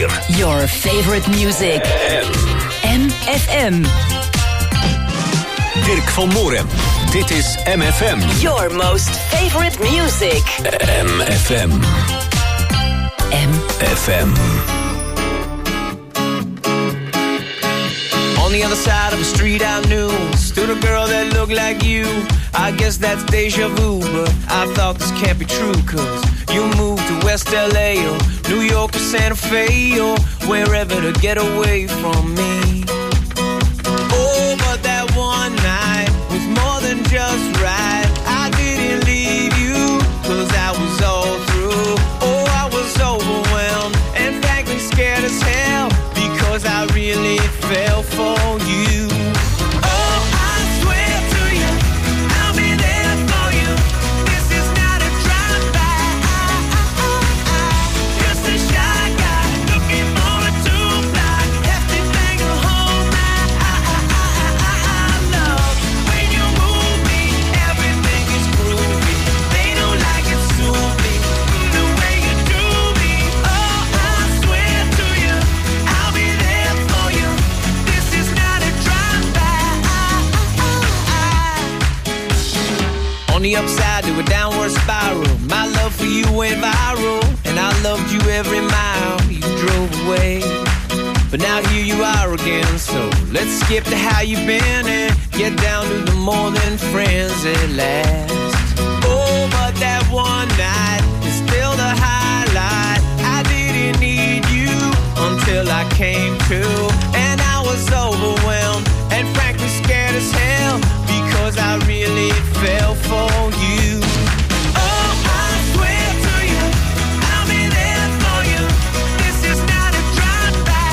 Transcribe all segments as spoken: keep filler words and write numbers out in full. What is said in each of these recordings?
vier. Your favorite music. M F M. Dirk van Moorem. Dit is M F M. Your most favorite music. M F M. M F M. On the other side of the street I knew stood a girl that looked like you. I guess that's deja vu, but I thought this can't be true, cause you moved to West L A or New York or Santa Fe or wherever to get away from me. Oh, but that one night was more than just right. I didn't leave you, cause I was all through. Oh, I was overwhelmed and frankly scared as hell, because I really fell for you. Oh, I swear to you, I'll be there for you. This is not a drive-by. Just a shy guy looking for a two-fly, hefty thing to hold my love. When you move me, everything is groovy. They don't like it, sue me the way you do me. Oh, I swear to you, I'll be there for you. This is not a drive-by. On the upside to a downward spiral, my love for you went viral, and I loved you every mile you drove away. But now here you are again, so let's skip to how you've been and get down to the more than friends at last. Oh, but that one night is still the highlight. I didn't need you until I came to, and I was overwhelmed and frankly scared as hell, because I really fell for you. Oh, I swear to you, I'll be there for you. This is not a drive-by.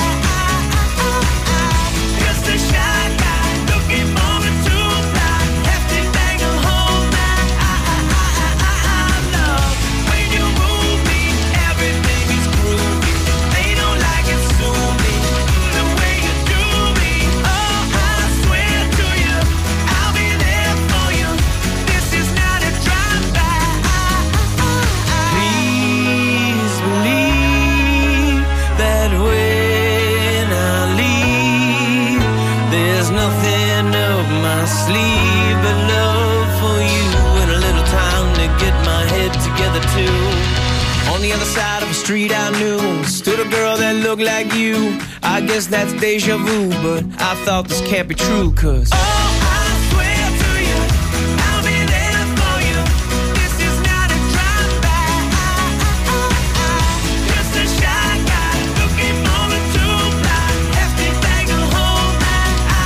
Just a shy guy looking for a two-fly, hefty thing to hold my love. When you move me, everything is groovy. They don't like it, sue me the way you do me. Oh, I swear to you, I'll be there for you. This is not a drive-by. Please believe that when I leave, there's nothing up my sleeve but love for you and a little time to get my head together too. On the other side of the street I knew stood a girl that looked like you. I guess that's deja vu, but I thought this can't be true, cause oh, I swear to you, I'll be there for you. This is not a drive-by. Just a shy guy looking for a two-fly, hefty thing to hold my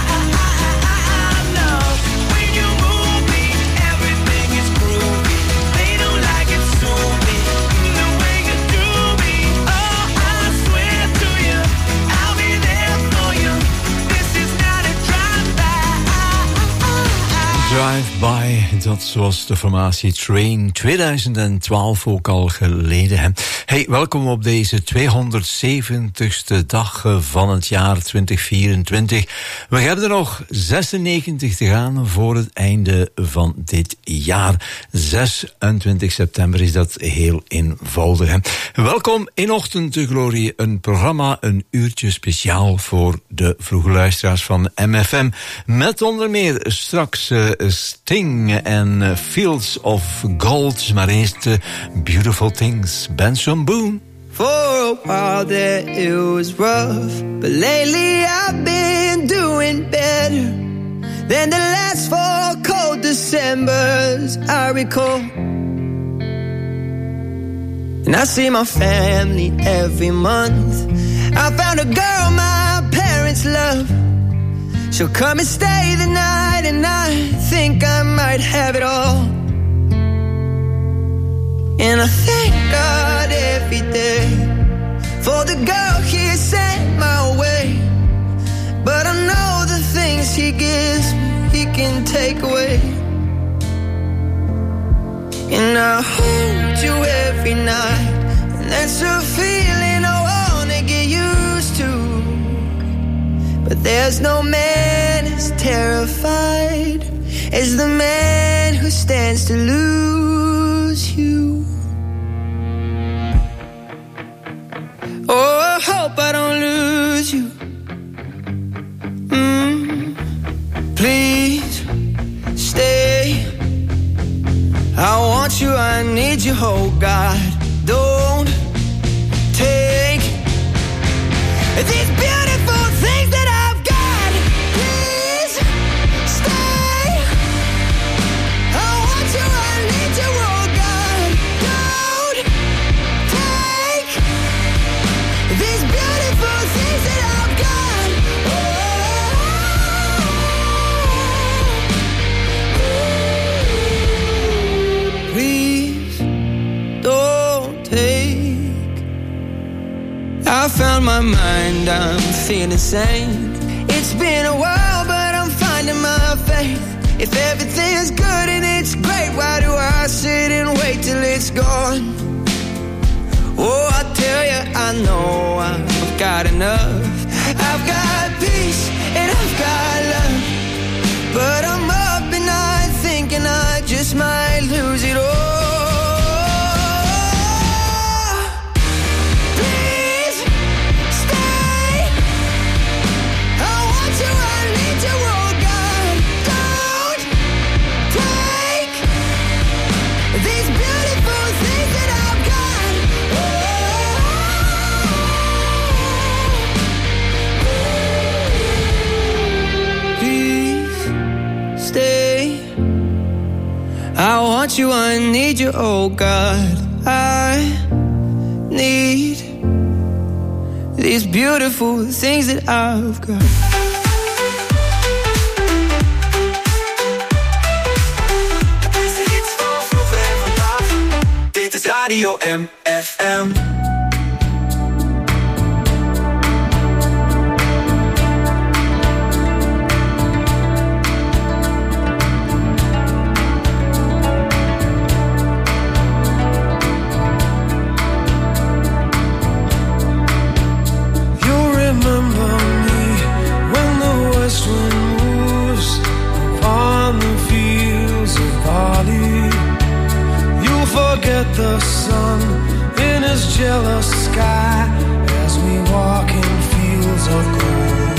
love. When you move me, everything is groovy. They don't like it, sue me the way you do me. Oh, I swear to you, I'll be there for you. This is not a drive-by. Drive-by, dat was de formatie Train twintig twaalf ook al geleden. Hè. Hey, welkom op deze tweehonderdzeventigste dag van het jaar twintig vierentwintig. We hebben er nog zesennegentig te gaan voor het einde van dit jaar. zesentwintig september is dat heel eenvoudig. Hè. Welkom in Ochtendglorie, een programma, een uurtje speciaal voor de vroege luisteraars van M F M. Met onder meer straks uh, Sting en uh, Fields of Gold, maar eerst uh, Beautiful Things, Benson Boone. For a while there it was rough, but lately I've been doing better than the last four cold Decembers I recall. And I see my family every month. I found a girl my parents love. She'll come and stay the night, and I think I might have it all. And I thank God every day for the girl He sent my way. But I know the things He gives me, He can take away. And I hold you every night, and that's a feeling I wanna get used to. But there's no man as terrified as the man who stands to lose you. Oh, I hope I want you, I need you, oh God. Don't take these beautiful things that I've got. Please stay. I want you, I need you, oh God. Don't take these beautiful things that I've got. Oh, please don't take. I found my mind, I'm feeling sane. It's been a while, but I'm finding my faith. If everything's good and it's great, why do I sit and wait till it's gone? Oh, I tell you, I know I've got enough. I've got peace and I've got love, but I'm up at night thinking I just might lose it all. I want you, I need you, oh God. I need these beautiful things that I've got. Dit is Radio M F M. Forget the sun in his jealous sky as we walk in fields of gold.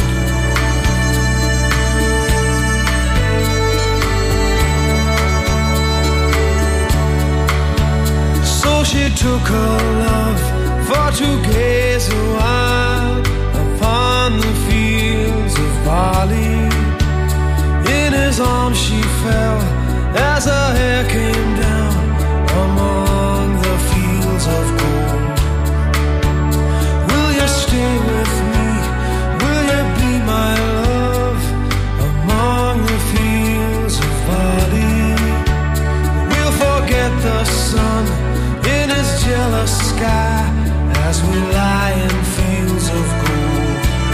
So she took her love for to gaze a while upon the fields of barley. In his arms she fell as her hair came down among the fields of gold. Will you stay with me? Will you be my love among the fields of barley? We'll forget the sun in his jealous sky as we lie in fields of gold.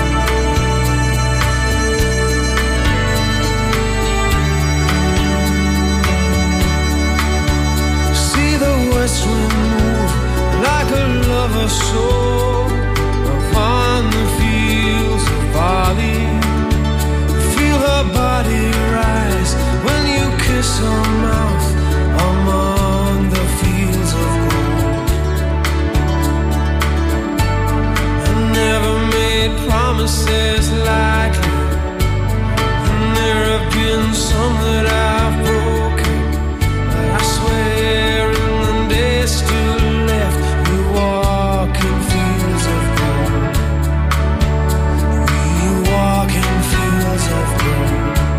West wind move like a lover's soul upon the fields of barley. Feel her body rise when you kiss her mouth among the fields of gold. I never made promises like you, and there have been some that I've broken, but I swear still left, we walk in fields of gold. We walk in fields of gold.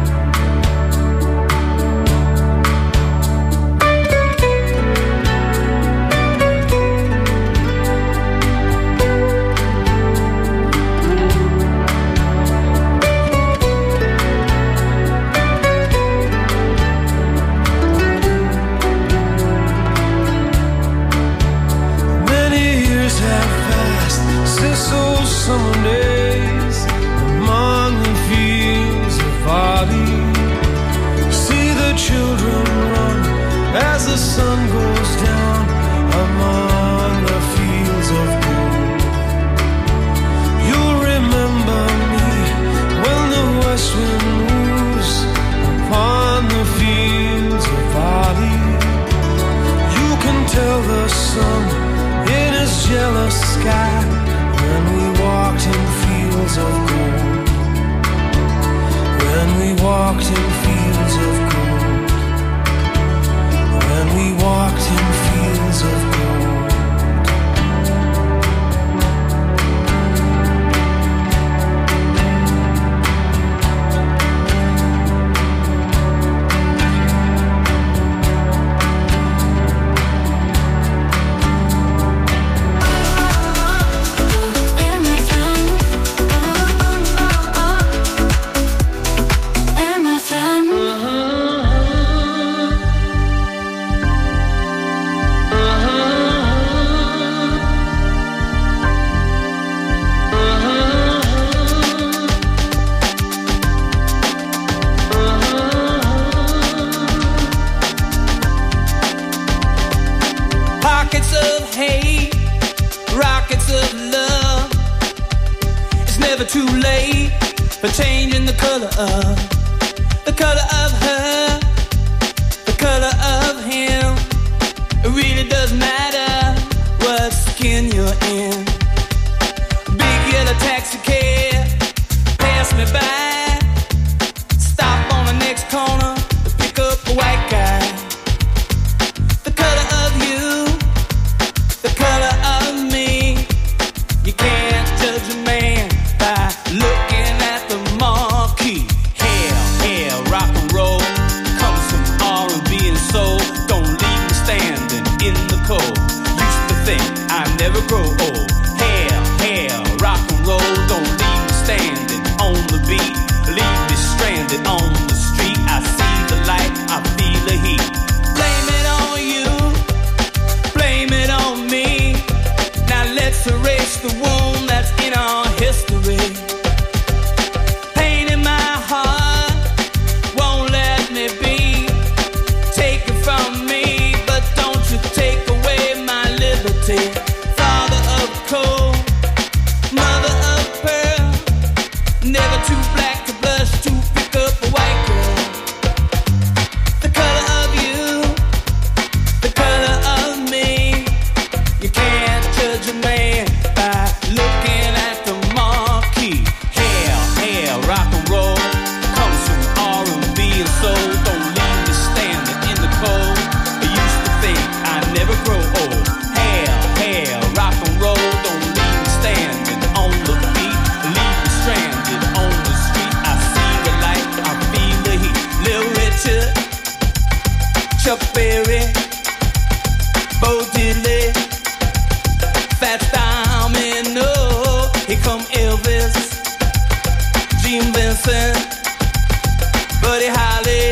Summer days among the fields of barley. See the children run as the sun goes down among the fields of gold. You'll remember me when the west wind moves upon the fields of barley. You can tell the sun in his jealous sky when we walked in fields of gold. When we walked in fields of gold. When we of hate, rockets of love. It's never too late for changing the color of, the color of her, the color of him. It really doesn't matter what skin you're in. Big yellow taxi cab pass me by, stop on the next corner to pick up a white guy. The color of you, the color of me. You can't judge a man by looking at the marquee. Hell, hell, rock and roll comes from R and B and soul. Don't leave me standing in the cold. Used to think I'd never grow old. Hell, hell, rock and roll. Don't leave me standing on the beat. Leave me stranded on the street. I see the light, I feel the heat. Blame it on you, blame it on me. Now let's erase the wound that's in our history. Pain in my heart won't let me be. Take it from me, but don't you take away my liberty. Father of coal, mother of pearl, never too black to blush to pick up a white girl. The color of you, the color of me. You can't judge a man by looking at the marquee. Hell, hell, rock and roll comes from R and B and soul. Don't leave me standing in the cold. I used to think I'd never grow old. Hell, hell, rock and roll. Don't leave me standing on the beat. Leave me stranded on the street. I see the light, I feel the heat. Little Richard, Chuck Berry, Bo Diddley, Fats Domino. Here come Elvis, Gene Vincent, Buddy Holly,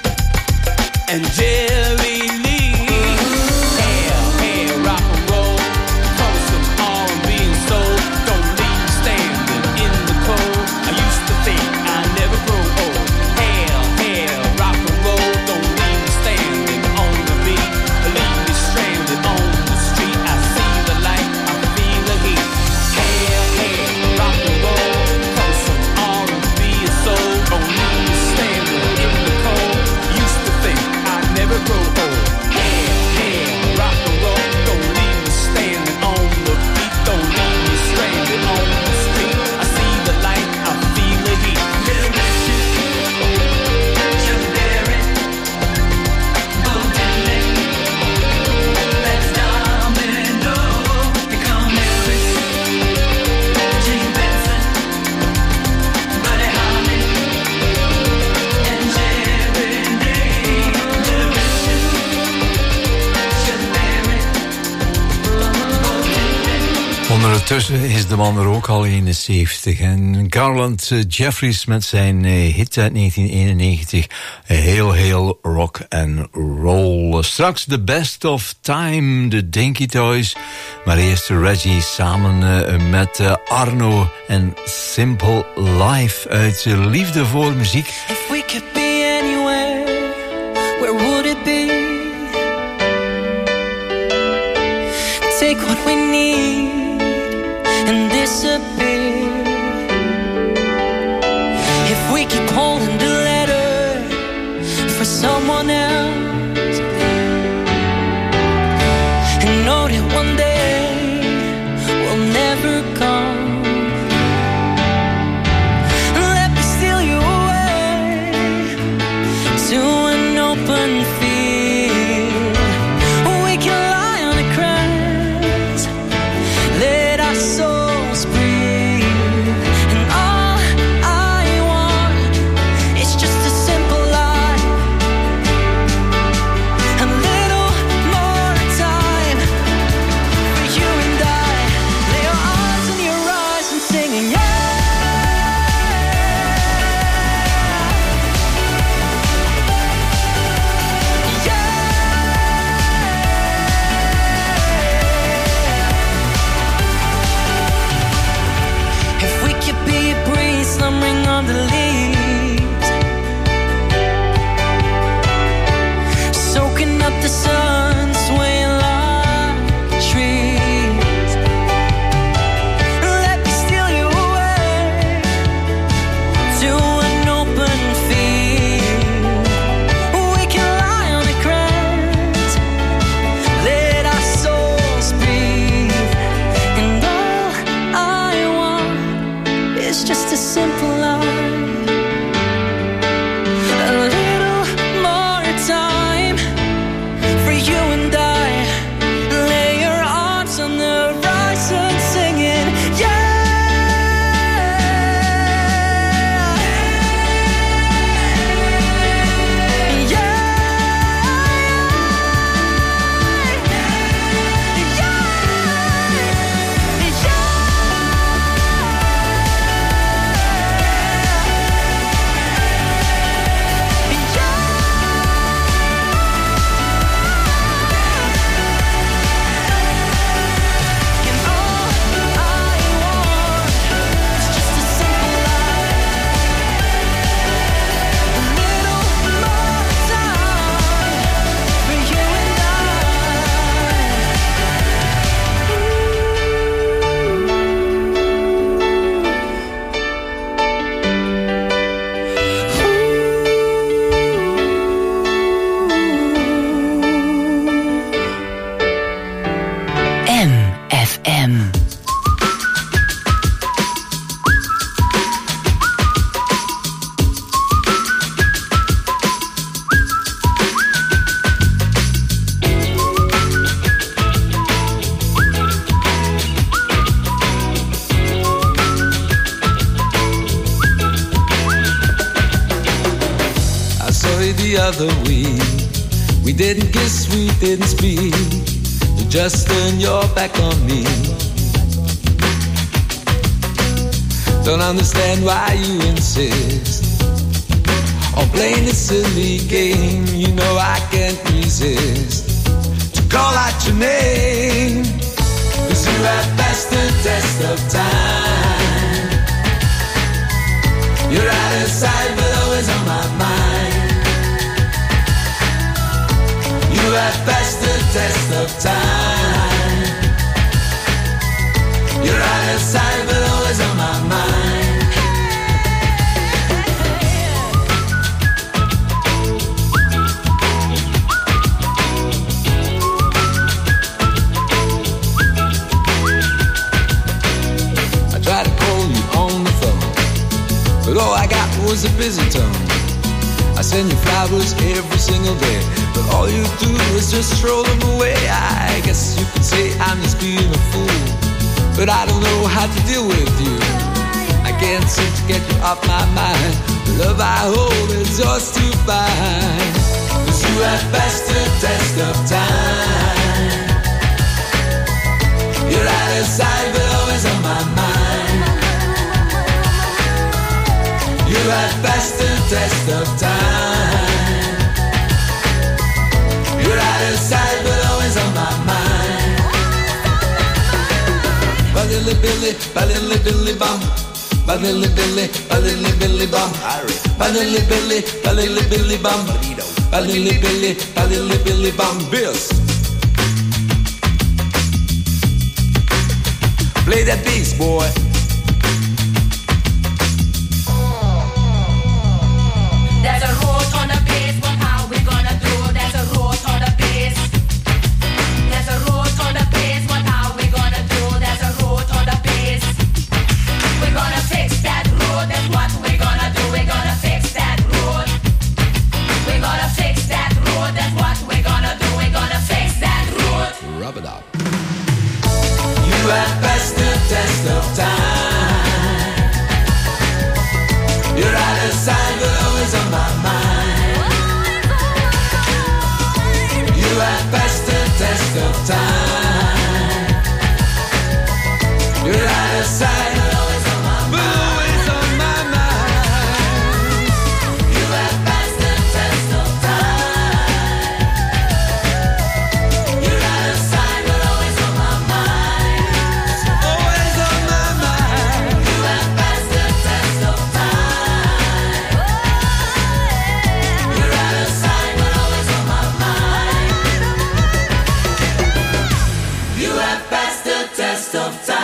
and Jerry Lee. Hell, hell, rock and roll comes from R and B and soul. Don't leave me standing in the cold. I used to think I'd never grow old. Hell, hell, rock and roll. Don't leave me standing on the beat. Leave me stranded on the street. I see the light, I feel the heat. Hell, hell, rock and roll comes from R and B and soul. Don't leave me standing in the cold. Used to think I'd never grow old. Hell, hell, rock and roll. Don't leave me standing on the beat. Don't leave me stranded on the street. I see the light, I feel the heat. Little Richard, Chuck Berry, Bo Diddley, Fats Domino. Here come Elvis, Gene Vincent, Buddy Holly, and Jerry Lee. Little Richard, Chuck Berry, Bo Diddley. Ondertussen is de man er ook al eenenzeventig. En Garland eh, Jeffries met zijn eh, hit uit negentien eenennegentig. Heel, heel rock and roll. Straks de Best of Time, de Dinky Toys. Maar eerst Reggie samen eh, met eh, Arno en Simple Life uit eh, Liefde voor Muziek. If we could be anywhere, where would it be? Take what we need and disappear. If we keep holding the letter for someone else, and know that one day will never come. Let me steal you away to an open field. We can lie on the grass, let our souls breathe. other week. We didn't kiss, we didn't speak. You just turned your back on me. Don't understand why you insist on playing this silly game. You know I can't resist to call out your name, 'cause you have passed the test of time. You're out of sight but always on my mind. You have passed the test of time. You're out of sight but always on my mind. I tried to call you on the phone, but all I got was a busy tone. I send you flowers every single day, but all you do is just throw them away. I guess you could say I'm just being a fool, but I don't know how to deal with you. I can't seem to get you off my mind. The love I hold is yours to find, 'cause you have passed the test of time. You're out of sight but always on my mind. You have passed the test of time. You're out of sight but always on my mind. Ba-dilly billy, ba-dilly billy bum. Ba-dilly billy, ba-dilly billy bum. Ba-dilly billy, ba-dilly billy bum. Ba-dilly billy, ba-dilly billy bum. Bills. Play that bass, boy. There's a road on the base, but how we gonna do? There's a road on the base. There's a road on the base, but how we gonna do? There's a road on the base. We're gonna fix that road, that's what we're gonna do. We're gonna fix that road. We're gonna fix that road, that's what we're gonna do. We're gonna fix that road. Rub it up. You have passed the test of time. You're out of sight but always on my mind. You have passed the test of time. You're out of sight but always on my mind. But always on my mind. You have passed the test of time. You're out of sight but always on my mind. Always on my mind. You have passed the test of time. You're out of sight but always on my mind. You have passed the test of time.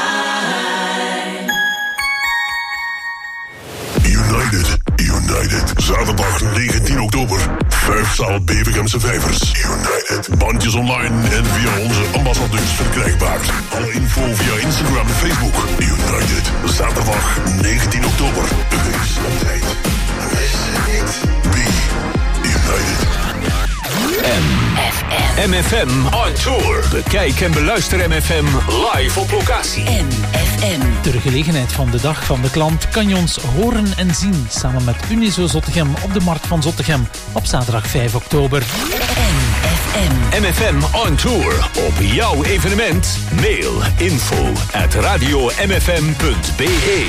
United, United. Zaterdag negentien oktober. Vijfzaal Bevergemse Vijvers. United. Bandjes online en via onze ambassadeurs verkrijgbaar. Alle info via Instagram en Facebook. United. Zaterdag negentien oktober. Wees op tijd. Wees er niet. Be United. M F M on tour. Bekijk en beluister M F M live op locatie. M F M. Ter gelegenheid van de Dag van de Klant kan je ons horen en zien samen met Unizo Zottegem op de Markt van Zottegem op zaterdag vijf oktober. M F M. M F M on tour. Op jouw evenement. Mail info at radio m f m punt b e.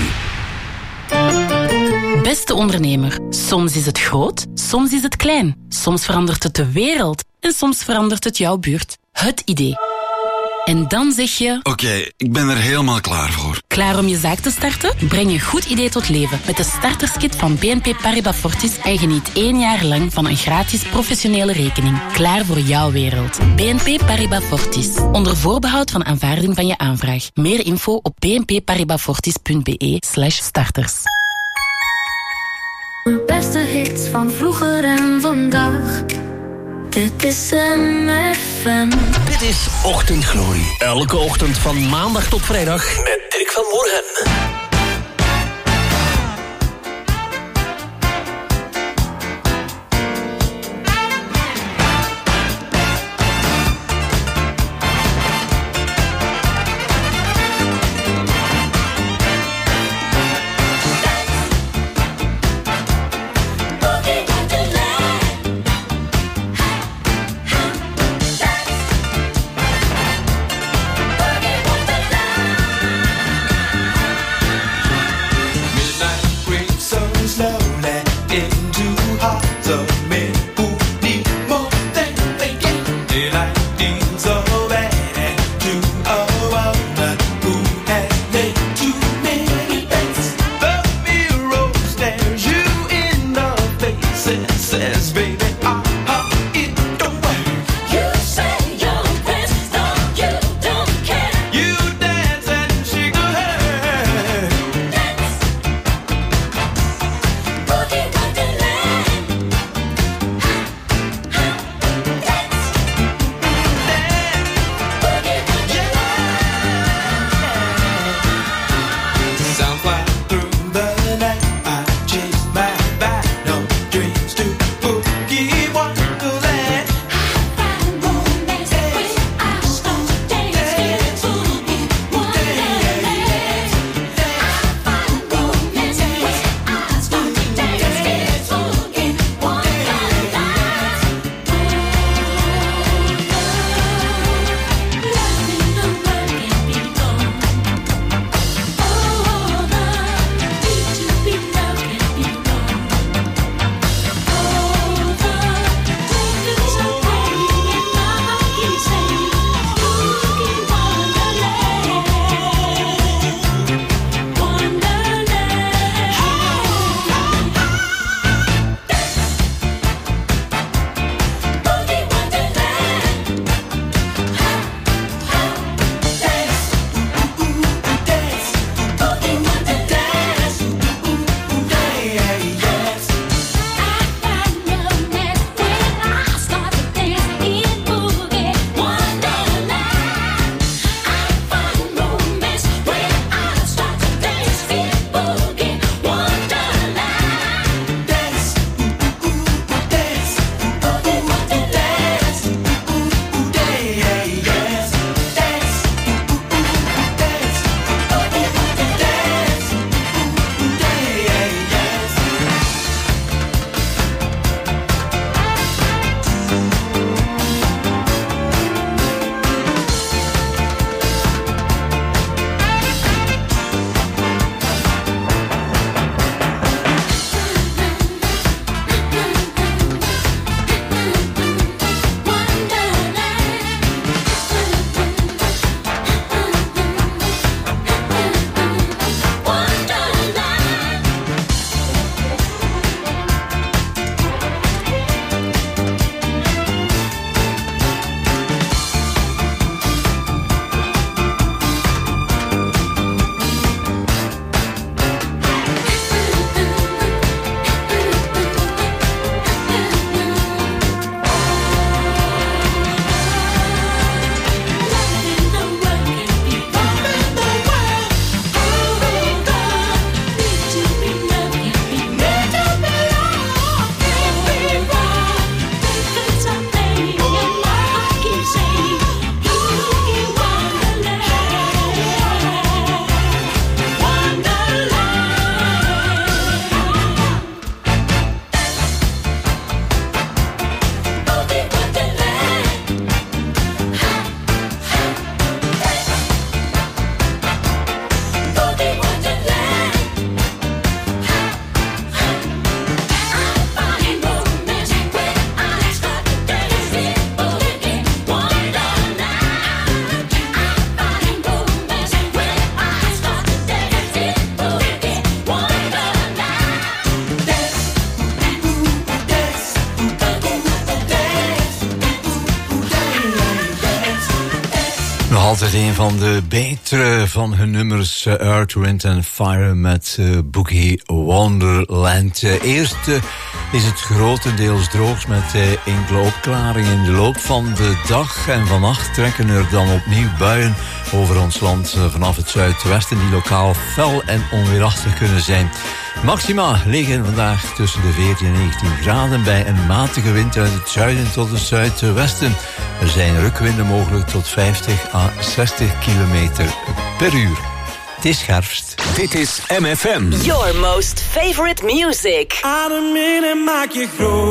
Beste ondernemer, soms is het groot, soms is het klein. Soms verandert het de wereld en soms verandert het jouw buurt. Het idee. En dan zeg je... Oké, okay, ik ben er helemaal klaar voor. Klaar om je zaak te starten? Breng je goed idee tot leven met de starterskit van B N P Paribas Fortis en geniet één jaar lang van een gratis professionele rekening. Klaar voor jouw wereld. B N P Paribas Fortis. Onder voorbehoud van aanvaarding van je aanvraag. Meer info op b n p paribas fortis punt b e slash starters. De beste hits van vroeger en vandaag. Dit is M F M. Dit is Ochtendglorie. Elke ochtend van maandag tot vrijdag met Dirk van Moerhen. Nog altijd een van de betere van hun nummers, uh, Earth, Wind and Fire met uh, Boogie Wonderland. Uh, eerst uh, is het grotendeels droog met uh, enkele opklaringen in de loop van de dag. En vannacht trekken er dan opnieuw buien over ons land uh, vanaf het zuidwesten die lokaal fel en onweerachtig kunnen zijn. Maxima liggen vandaag tussen de veertien en negentien graden bij een matige wind uit het zuiden tot het zuidwesten. Er zijn rukwinden mogelijk tot vijftig à zestig kilometer per uur. Het is herfst. Dit is M F M. Your most favorite music. Adem in en maak je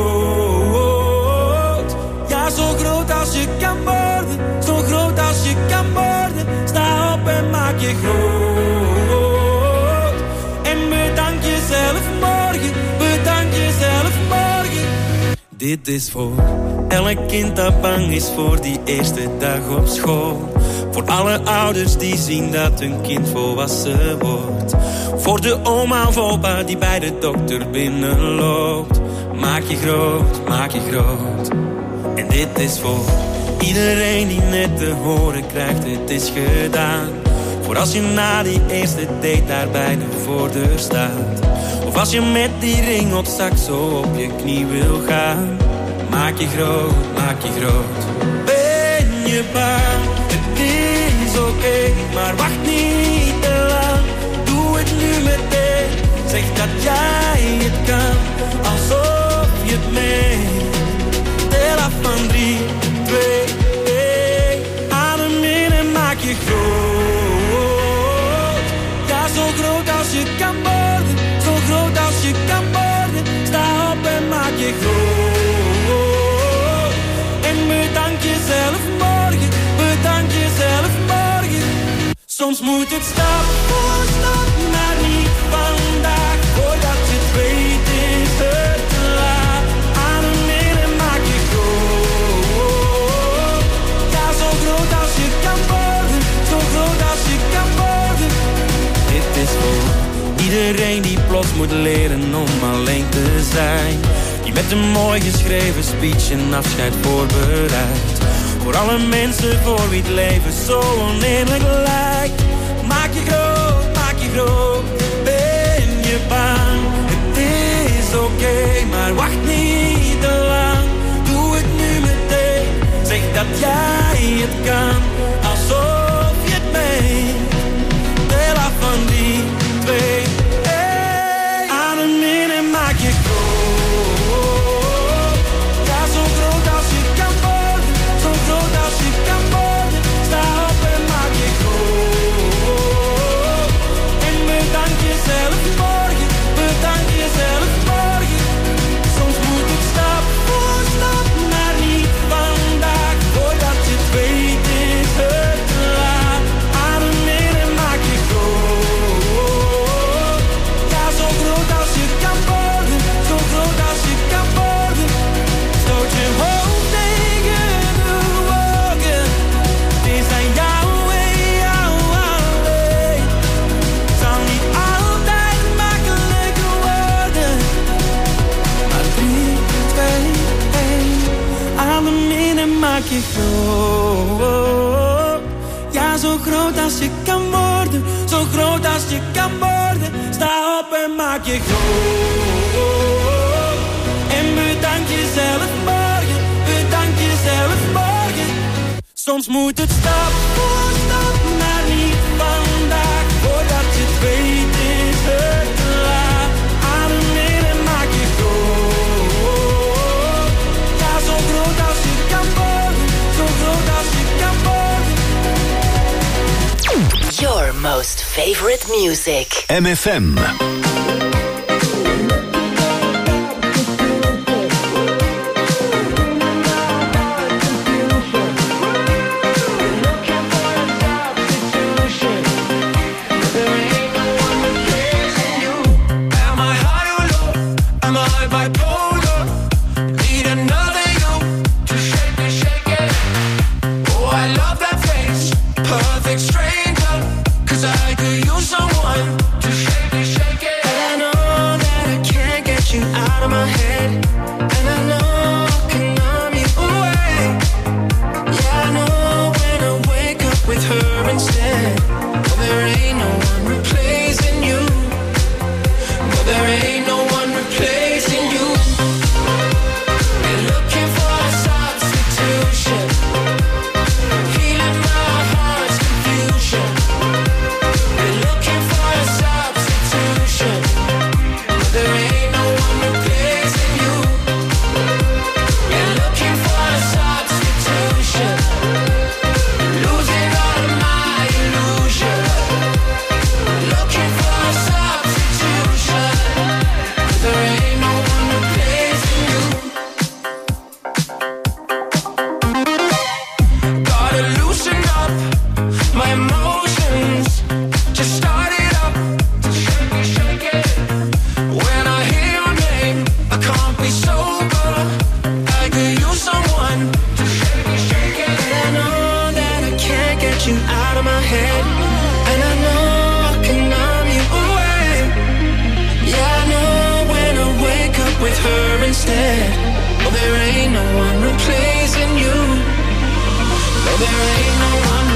groot. Ja, zo groot als je kan worden. Zo groot als je kan worden. Sta op en maak je groot. En bedank jezelf morgen. Bedank jezelf morgen. Dit is voor elk kind dat bang is voor die eerste dag op school. Voor alle ouders die zien dat hun kind volwassen wordt. Voor de oma of opa die bij de dokter binnenloopt. Maak je groot, maak je groot. En dit is voor iedereen die net te horen krijgt, het is gedaan. Voor als je na die eerste date daar bij de voordeur staat. Of als je met die ring op zak zo op je knie wil gaan. Maak je groot, maak je groot. Ben je bang? Het is oké, okay, maar wacht niet te lang. Doe het nu meteen. Zeg dat jij het kan, alsof je het meent. Tel af van drie, twee, één. Adem in en maak je groot. Ja, zo groot als je kan worden. Zo groot als je kan worden. Sta op en maak je groot. Bedank jezelf morgen, bedank jezelf morgen. Soms moet het stap voor stap, maar niet vandaag. Voordat je het weet is het te laat. Adem in en maak je groot. Ja, zo groot als je kan worden, zo groot als je kan worden. Dit is voor iedereen die plots moet leren om alleen te zijn. Die met een mooi geschreven speech een afscheid voorbereidt. Voor alle mensen voor wie het leven zo oneerlijk lijkt. Maak je groot, maak je groot. Ben je bang? Het is oké, okay, maar wacht niet te lang. Doe het nu meteen. Zeg dat jij het kan, alsof je het meent. Tel af van die twee. Hey. Adem in en maak je groot. Maak je groot. Ja, zo groot als je kan worden. Zo groot als je kan worden. Sta op en maak je groot. En bedank jezelf morgen. Bedank jezelf morgen. Soms moet het stap voor stap, maar niet vandaag. Voordat je het weet is het te laat. Adem in en maak je groot. Ja, zo groot als je kan worden. Your most favorite music. M F M. Stranger, 'cause I could use someone to shake it, shake it. And I know there ain't no one replacing you. No, there ain't no one.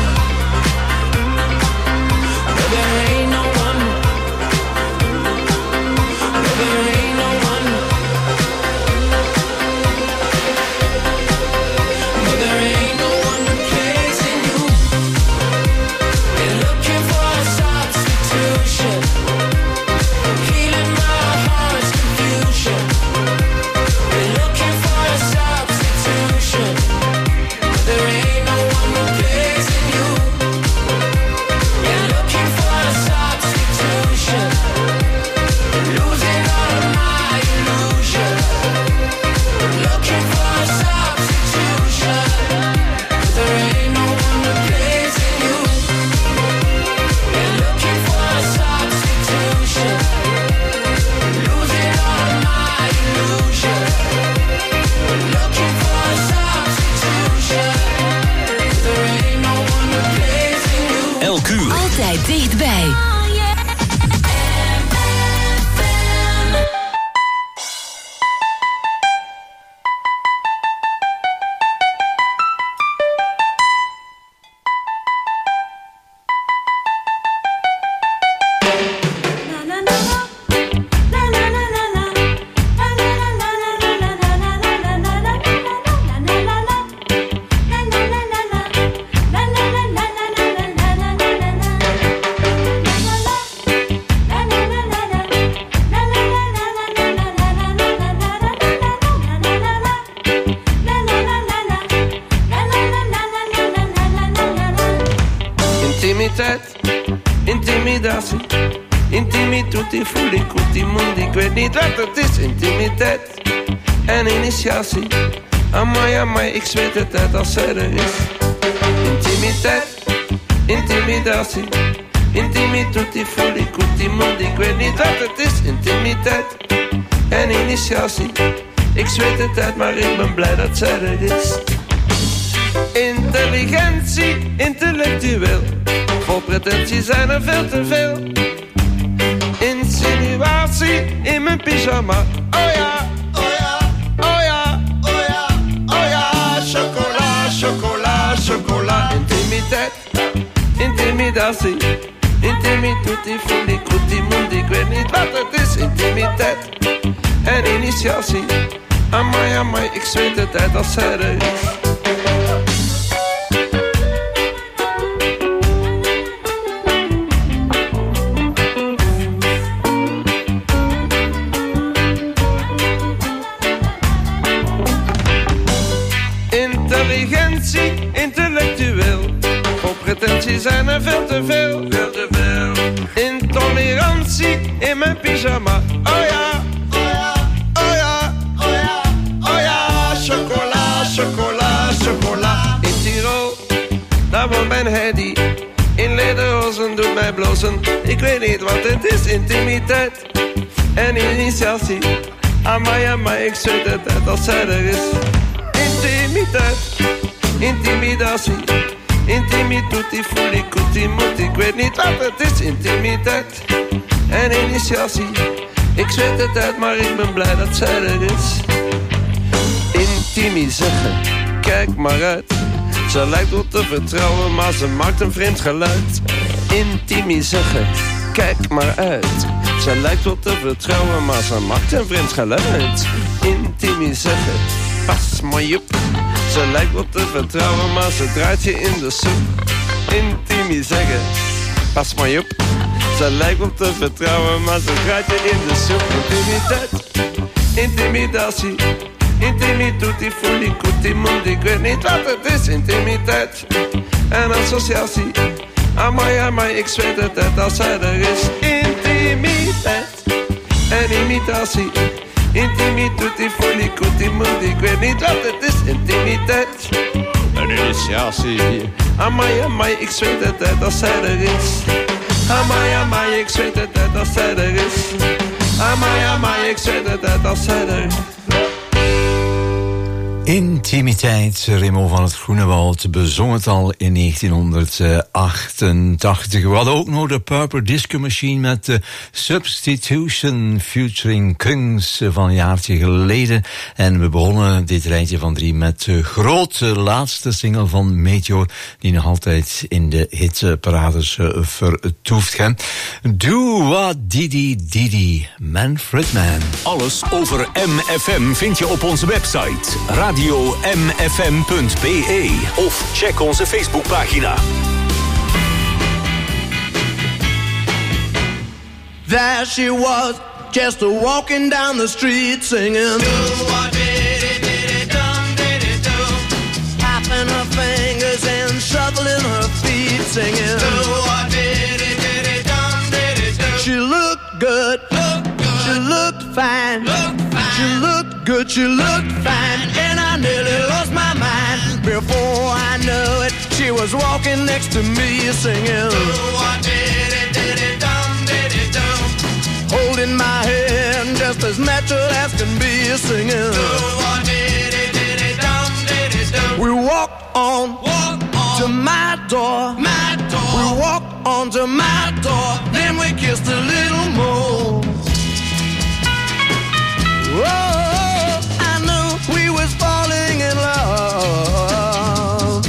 No, there ain't no one. No, there ain't no one. No, there ain't no one replacing you. Been looking for a substitution, healing my heart's confusion. Been looking for a substitution. There ain't no one replacing you. Been looking for a substitution, losing all of my illusion. Looking for a substitution. There ain't no one replacing you. Been looking for a substitution, losing all of my illusion. Looking for a substitution. There ain't no one replacing you. Elk uur. Altijd dichtbij. Intimiteit, intimidatie, intimi tutti fulli cuti mondi. Ik weet niet wat het is, intimiteit en initiatie. Amai, amai, ik zweet het uit als zij er is. Intimiteit, intimidatie, intimi tutti fulli cuti mondi. Ik weet niet wat het is, intimiteit en initiatie. Ik zweet het uit, maar ik ben blij dat zij er is. Intelligentie, intellectueel, vol pretentie zijn er veel te veel. Insinuatie in mijn pyjama. Oh ja, oh ja, oh ja, oh ja, oh ja. Chocola, chocola, chocola. Intimiteit, intimidatie, intimi tutti fulli cuti mondi. Ik weet niet wat het is, intimiteit en initiatie. Amai, amai, ik zweet het uit als zij er is. Intelligentie, intellectueel, voor pretentie zijn er veel te veel, veel te veel. Intolerantie in mijn pyjama. Oh ja, oh ja, oh ja, oh ja, oh ja. Chocola, chocola, chocola. In Tirol, daar woont mijn Heidi. In lederhozen doet mij blozen. Ik weet niet wat het is, intimiteit en initiatie. Amai, amai, ik zweet het uit als zij er is. Intimiteit, intimidatie, intimi tutti fulli cuti muti. Ik weet niet wat het is, intimiteit en initiatie. Ik zweet het uit, maar ik ben blij dat zij er is. Intimi zeggen, kijk maar uit. Ze lijkt wel te vertrouwen, maar ze maakt een vreemd geluid. Intimi zeggen, kijk maar uit. Ze lijkt wel te vertrouwen, maar ze maakt een vreemd geluid. Intimi zeggen, pas maar op. Ze lijkt wel te vertrouwen, maar ze draait je in de soep. Intimi zeggen, pas maar op. Ze lijkt wel te vertrouwen, maar ze draait je in de soep. Intimiteit, intimidatie, intimi tutti fulli cuti mondi. Ik weet niet wat het is, intimiteit en associatie. Amai, amai, ik zweet het uit als zij er is. Intimiteit en imitatie, intimi tutti fulli cuti mondi. Ik weet niet wat het is, intimiteit en initiatie. Amai, amai, ik zweet het uit als zij er is. Amai, amai, ik zweet het uit als zij er is. Amai, amai, ik zweet het uit als zij er is. Intimiteit, Remo van het Groenewoud bezong het al in negentienhonderdachtentachtig. We hadden ook nog de Purple Disco Machine met de Substitution featuring Kungs van een jaartje geleden. En we begonnen dit rijtje van drie met de grote laatste single van Meteor, die nog altijd in de hitparades vertoeft. Hè. Do What Didi Didi, Manfred Mann. Alles over M F M vind je op onze website radio m f m punt b e of check onze Facebookpagina. There she was, just a walking down the street singing. Do what did it, did it, dum, did it, do. Tapping her fingers and shuffling her feet singing. Do what did it, did it, dum, did it, do. She looked good, looked good. She looked fine, looked fine. She looked good, she looked fine, and I nearly lost my mind. Before I knew it, she was walking next to me singing. Do what did it, did it, dum, did it, do. Holding my hand just as natural as can be singing. Do what did it, did it, dum, did it, do. We walked on, walk on to my door, my door. We walked on to my door, then we kissed a little more. Oh, I knew we was falling in love.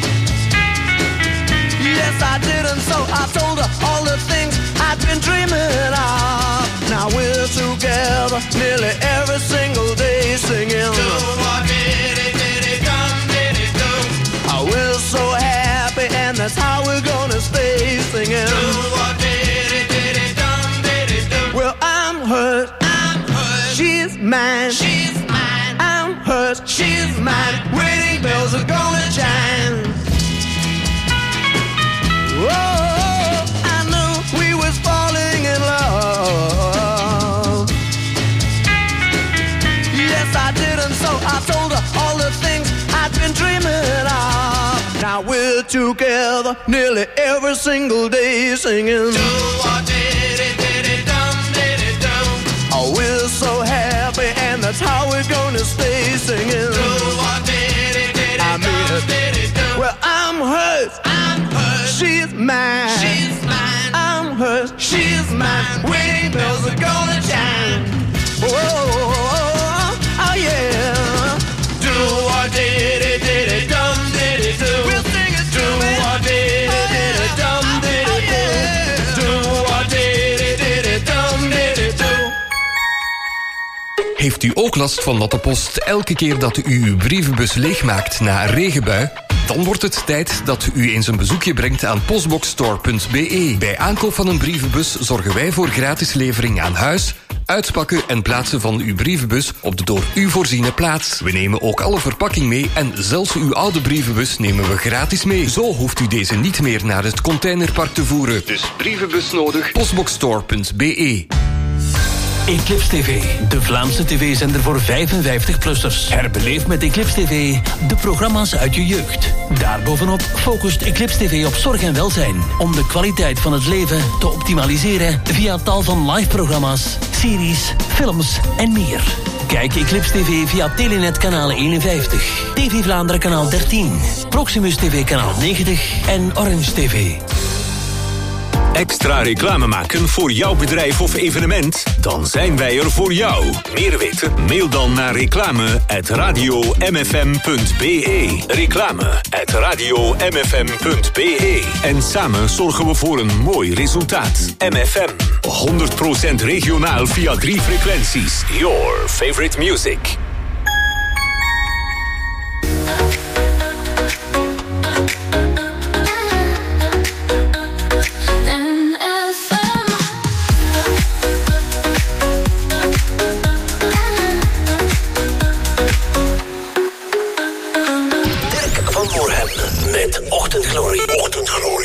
Yes, I did, and so I told her all the things I'd been dreaming of. Now we're together nearly every single day singing. Do what did it, did it, dum, did it, do. Oh, we're so happy, and that's how we're gonna stay singing. Do what did it, did it, dum, did it, do. Well, I'm hers. She's mine, she's mine. I'm hers, she's mine. Wedding bells are gonna chime. Oh, I knew we was falling in love. Yes, I did, and so I told her all the things I'd been dreaming of. Now we're together nearly every single day singing. Do what did it, did it, dum, did it, do. Oh, we're so happy, and that's how we're gonna stay singing. Do what did it, did it, I mean, dum, did it, do. Well, I'm hers, I'm hers. She's mine, she's mine. I'm hers, she's mine. Wedding bells are gonna chime. Oh, oh yeah. Do what did it, did it, dum, did it, do. We'll sing it. Do what did it, did it, dum, did it, do. Do what did it, did it, dum, did it, do. Heeft u ook last van natte post elke keer dat u uw brievenbus leegmaakt na een regenbui? Dan wordt het tijd dat u eens een bezoekje brengt aan postboxstore punt b e. Bij aankoop van een brievenbus zorgen wij voor gratis levering aan huis, uitpakken en plaatsen van uw brievenbus op de door u voorziene plaats. We nemen ook alle verpakking mee en zelfs uw oude brievenbus nemen we gratis mee. Zo hoeft u deze niet meer naar het containerpark te voeren. Dus brievenbus nodig, postboxstore punt b e. Eclipse T V, de Vlaamse tv-zender voor vijfenvijftig-plussers. Herbeleef met Eclipse T V de programma's uit je jeugd. Daarbovenop focust Eclipse T V op zorg en welzijn, om de kwaliteit van het leven te optimaliseren via tal van live-programma's, series, films en meer. Kijk Eclipse T V via Telenet kanaal eenenvijftig, T V Vlaanderen kanaal dertien, Proximus T V kanaal negentig en Orange T V. Extra reclame maken voor jouw bedrijf of evenement? Dan zijn wij er voor jou. Meer weten? Mail dan naar reclame at radio m f m punt b e. Reclame at radio m f m punt b e. En samen zorgen we voor een mooi resultaat. M F M, honderd procent regionaal via drie frequenties. Your favorite music. Ochtendglorie. Ochtendglorie.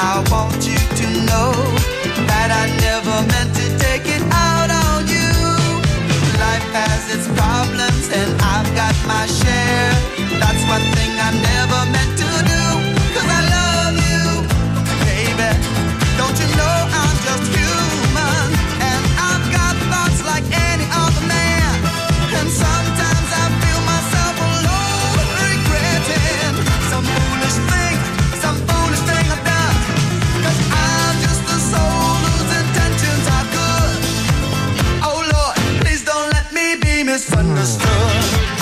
I want you to know that I never meant to take it out on you. Life has its problems and I've got my share. That's one thing I never meant to do, 'cause I love you, baby. Don't you know I'm just human, and I've got thoughts like any other man. And sometimes I feel myself alone, regretting some foolish thing, some foolish thing I've done. 'Cause I'm just a soul whose intentions are good. Oh Lord, please don't let me be misunderstood.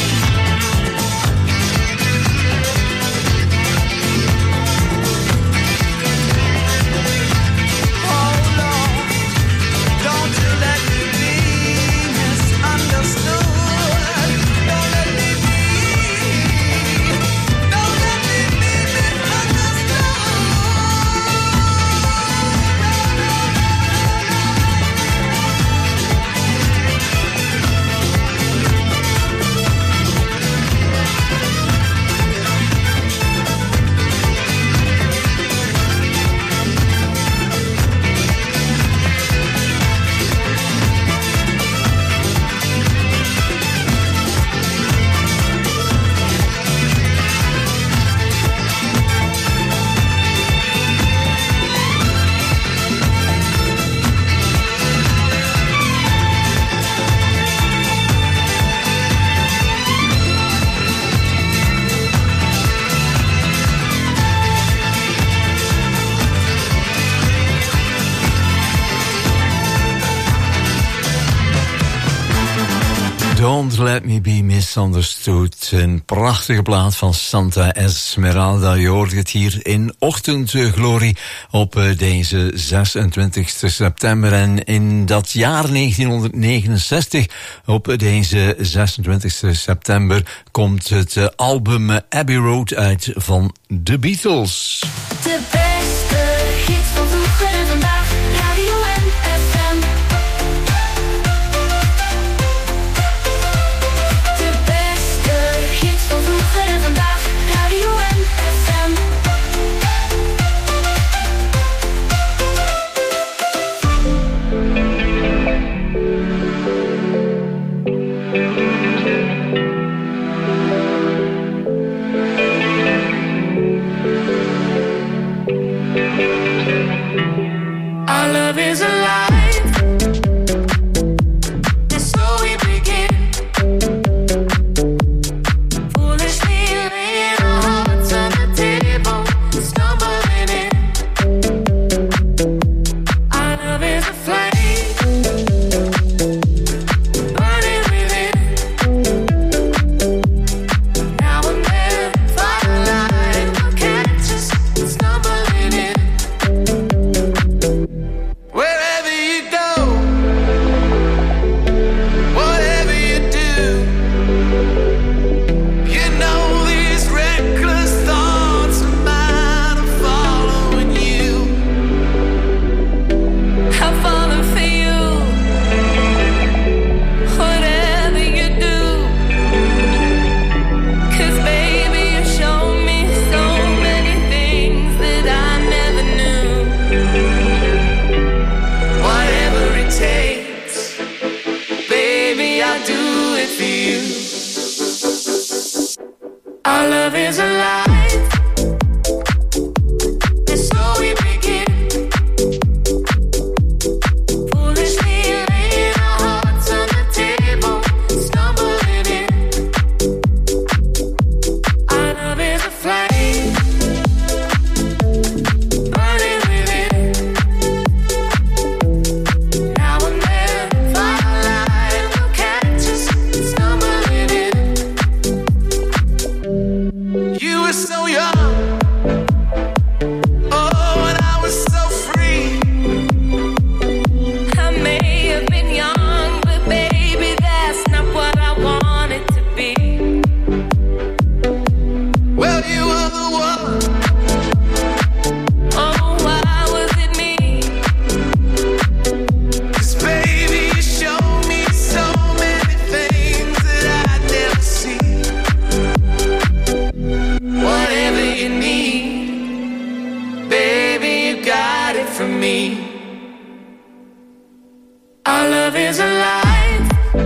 Don't Let Me Be Misunderstood. Een prachtige plaat van Santa Esmeralda. Je hoort het hier in Ochtendglorie op deze zesentwintigste september. En in dat jaar negentienhonderdnegenenzestig, op deze zesentwintigste september, komt het album Abbey Road uit van The Beatles. De beste hits van vroeger en vandaag, Radio F M. De beste hits van vroeger en vandaag, Radio F M. Our love is alive, and so we begin. Foolishly laying our hearts on the table, stumbling in. Our love is a flame, burning within. Now and then, firelight will catch us stumbling in. Wherever me. Our love is alive,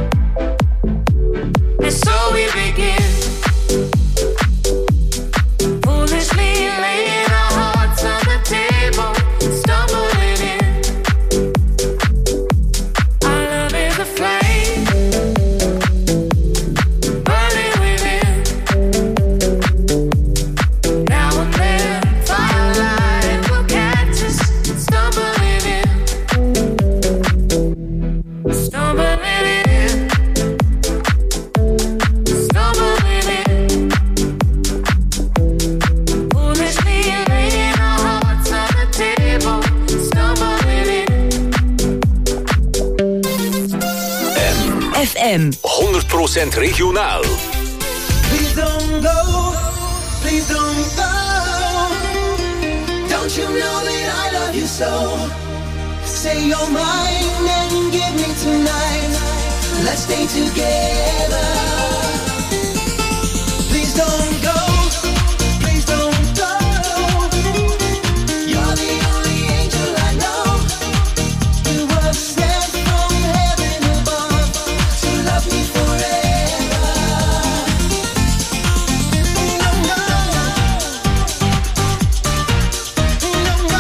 and so we begin. Foolishly laying our hearts on the table, stumbling in. Our love is a flame, burning within. Now and then, firelight will catch us, stumbling in. Stumbling in, stumbling in. Foolishly laying our hearts on the table, stumbling in. F M honderd procent regionaal. Please don't go, please don't go. Don't you know that I love you so? Say you're mine and give me tonight. Let's stay together. Please don't go, please don't go. You're the only angel I know. You were sent from heaven above to love me forever. No, no, no, no.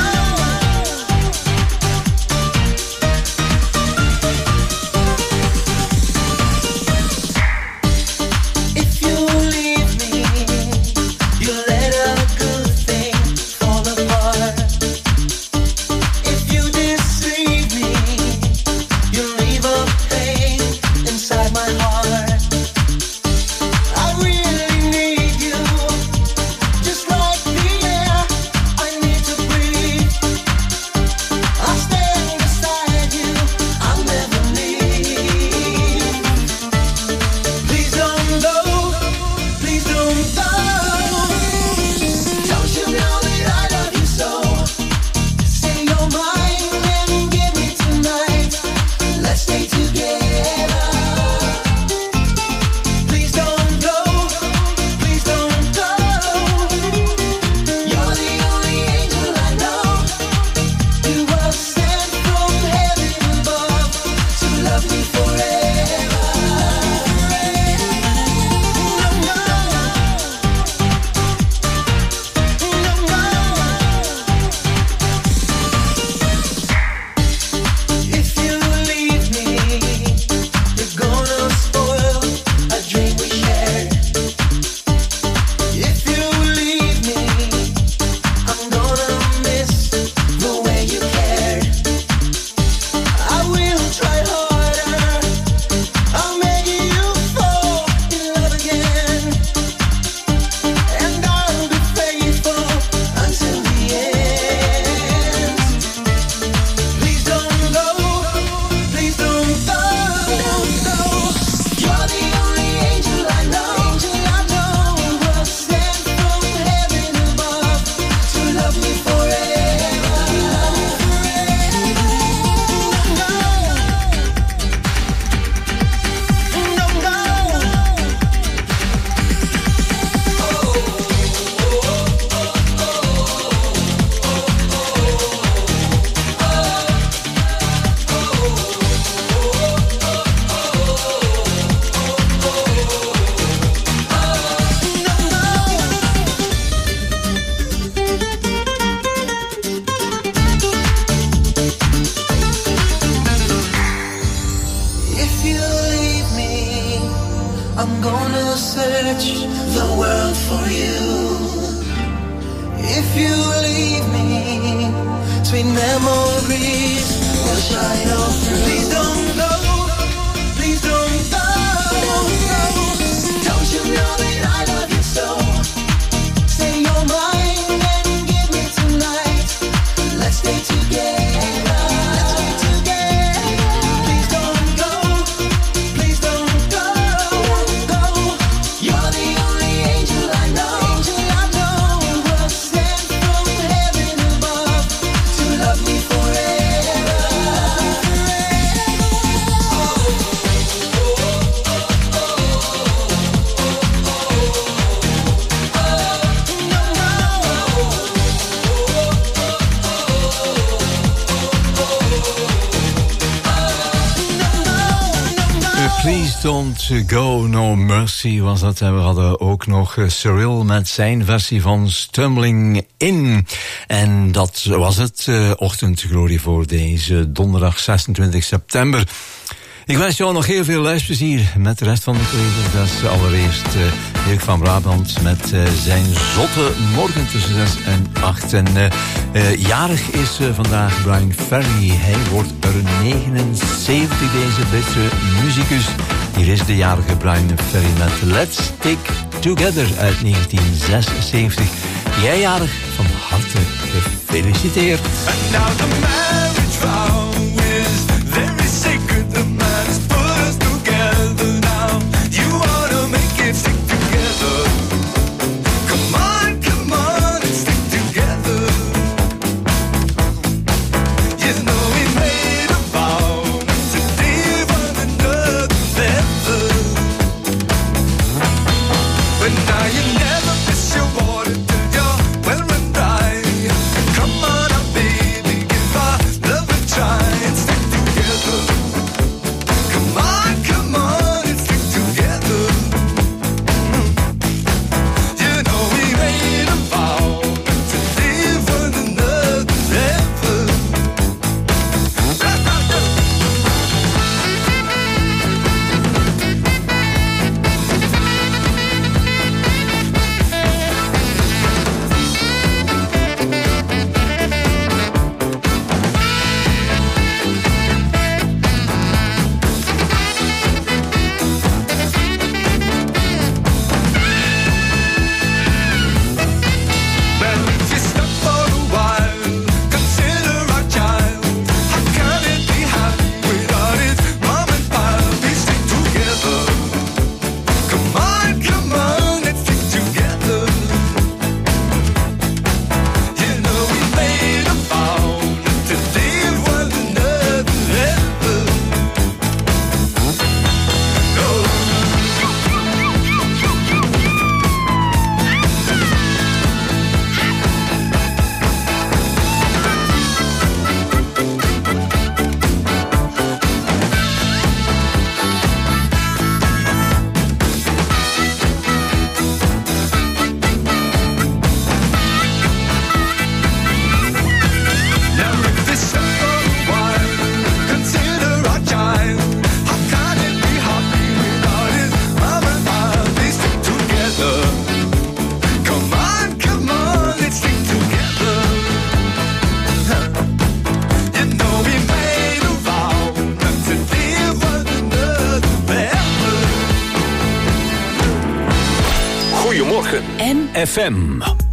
If you leave me, you let a good thing fall apart. If you deceive me, you leave a pain inside my heart. I really need you, just like the air I need to breathe. I'll stand beside you, I'll never leave. Please don't go, please don't go. Don't you know that I love you so? Say you're mine and give me tonight. Let's stay together. Please don't go, please don't go. You're the only angel I know. You were sent from heaven above to love me forever. No, no, no, no. If you leave me, you're gonna spoil a dream we shared. If you leave me, I'm gonna miss the way you cared. I will try harder, I'll make you fall in love again. And I'll be faithful until the end. Please don't go, please don't go. You're the only angel I know. You were sent from heaven above to love me forever. No, no, no. If you leave me, I'm gonna search the world for you. If you leave me, sweet memories will shine on through. Please don't go, please don't go. Don't you know that I love you so? Say you're mine and give me tonight. Let's stay together. Let's stay together. Please don't go, please don't go, go. You're the only angel I know. I know. You were sent from heaven above to love me forever. Don't Go No Mercy was dat. En we hadden ook nog Cyril met zijn versie van Stumbling In. En dat was het. Uh, ochtendglorie voor deze donderdag zesentwintig september. Ik wens jou nog heel veel luisterplezier met de rest van de collega's. Dat is allereerst uh, Dirk van Brabant met uh, zijn zotte morgen tussen zes en acht. En uh, uh, jarig is uh, vandaag Brian Ferry. Hij wordt er negenenzeventig, deze Britse muzikus. Hier is de jarige Brian Ferry met Let's Stick Together uit negentien zesenzeventig. Jij jarig, van harte gefeliciteerd. And now the marriage vow is very sacred. The man has put us together now. You ought to make it stick together. Come on, come on, and stick together. You know we made a vow to leave one another never. But now you never miss your water till you're well run dry. Come on up, baby, give our love a try and stick together. Come on, come on and stick together. You know we made a vow to leave one another never. Well, if you stop for a while, consider our child. How can it be happy without its mom and pop? We stick together. Come on, come on, let's stick together. You know we made a vow to leave one another ever. Now if you stop for a while, consider our child. How can it be happy without its mom and pop? We stick together. Come on, come on, let's stick together. You know we made a vow not to leave one another ever. Goedemorgen, M F M.